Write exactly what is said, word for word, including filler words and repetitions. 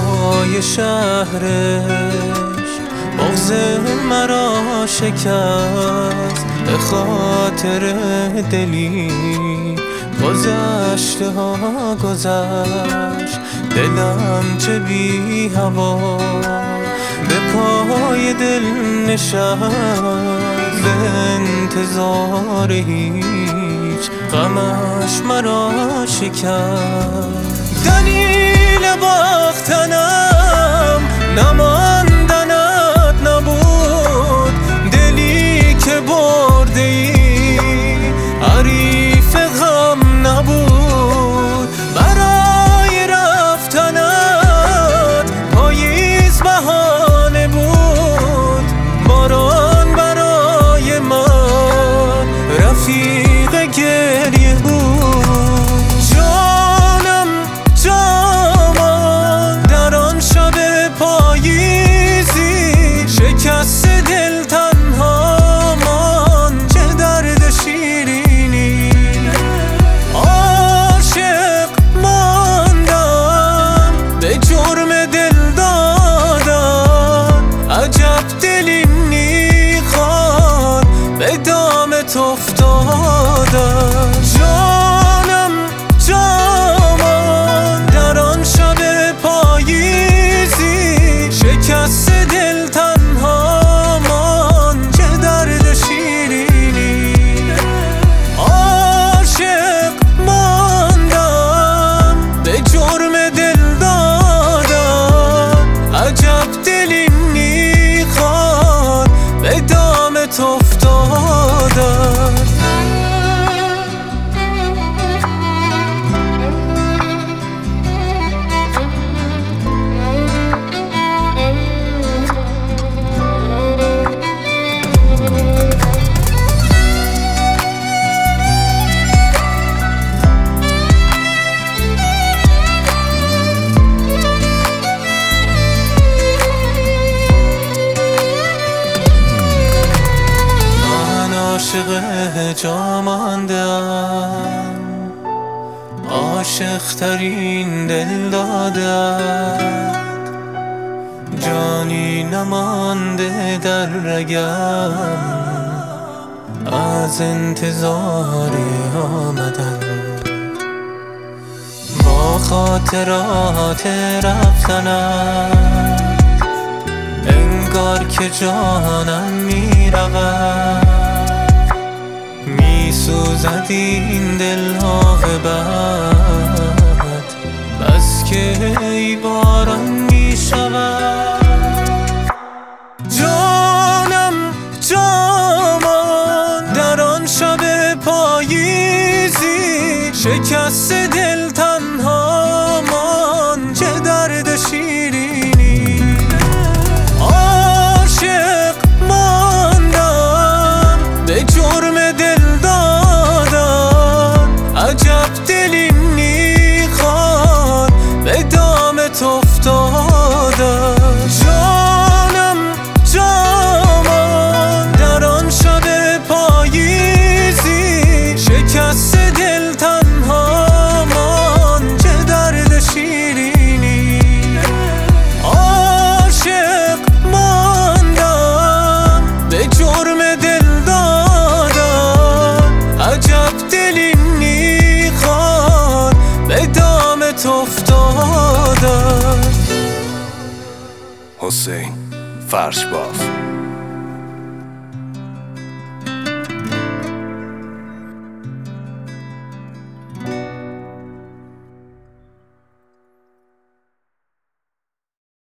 پای شهرش بغض مرا شکست، به خاطر دلی گذشته ها گذشت. دلم چه بی هوا به پای دل نشست، به انتظار هیچ غمش مرا شکست. دلیل باختنم نماندنت نبود، دلی که برده ای حریف غم نبود. برای رفتنت پاییز بهانه بود، باران برای من رفیق گریه بود. جانم جامان در آن شب پاییزی، شکست دل تنها مان، چه درد شیرینی. عاشق ماندم به جرم دل دادن، عجب دلی میخواد به دامت افتادن. جانم جامان در آن شب پاییزی، شکست دل تنها مان، چه درد شیرینی. عاشق ماندم به جرم دل دادن، عجب دلی میخواد به دامت افتادن. عاشق جا ماندم، عاشق ترین دل دادت، جانی نمانده در رگم از انتظار آمدن. با خاطرات رفتنم انگار که جانم می رود، می سوزد این دلها به بد، بس که ای باران می شود. جانم جامان در آن شب پاییزی، شکست دل تنها مان، چه درد شیرینی. عاشق ماندم به جرم دل دادن، عجب دلی میخواد به دامت افتادن. جانم جامان در آن شب پاییزی، شکست دل تنها مان، چه درد شیرینی. عاشق ماندم به جرم دل دادن، عجب دلی میخواد به دامت افتادن. حسین فرش باف.